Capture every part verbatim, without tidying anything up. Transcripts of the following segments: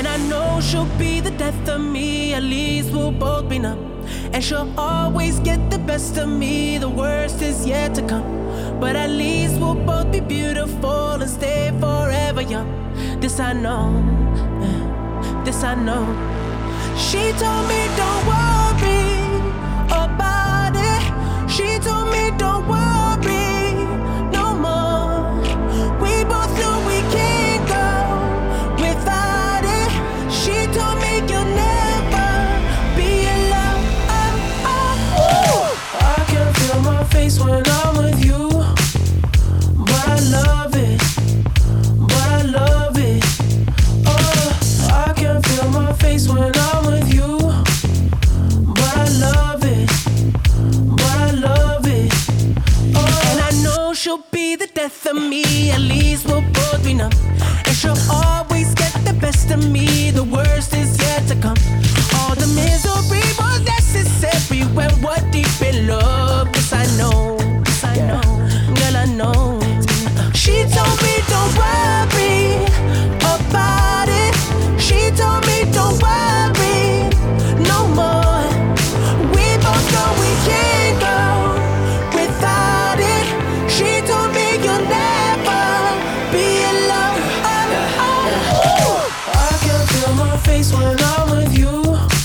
And I know she'll be the death of me, at least we'll both be numb. And she'll always get the best of me, the worst is yet to come. But at least we'll both be beautiful and stay forever young. This I know, yeah, this I know. She told me don't worry about it. She told me don't worry no more. We both know we can't go without it. She told me you'll never be alone. Oh, oh. I can feel my face when I'm with you, but I love it, but I love it. Oh, I can feel my face when I'm with you, but I love it, but I love it. Oh, and I know she'll be the death of me, at least we'll both be numb. And she'll always get the best of me, the worst is yet to come. All the misery was necessary when we're deep in love. Yes, I know, yes, I know, girl, I know. She told me don't worry about it. She told me don't worry no more. We both know we can't go without it. She told me you'll never be alone. Oh, oh, oh. I can feel my face when I'm with you,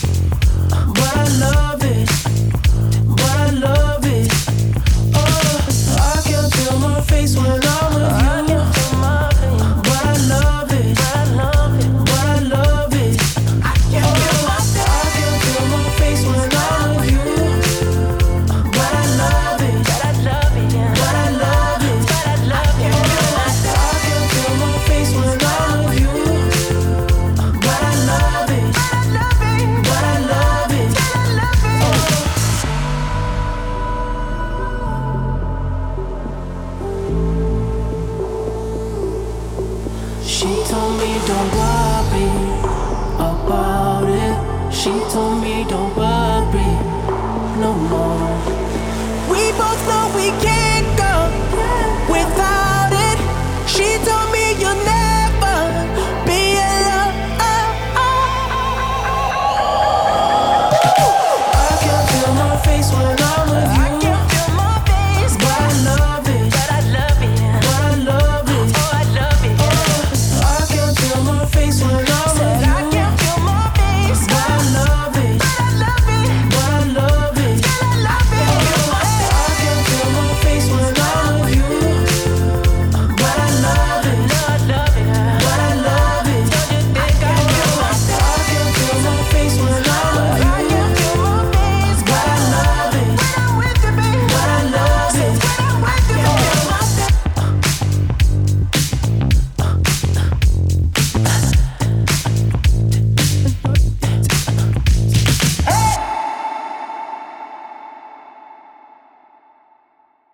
but I love it, but I love it. Oh, I can feel my face when I'm with you, but I love it, but I love it. I can feel my I can feel my face when I'm with you, but I love it, but I love it, but I love it, but I love it. I can feel my face when I'm with you, but I love it, but I love it, but I love it. She told me don't worry about it. She told me don't worry no more.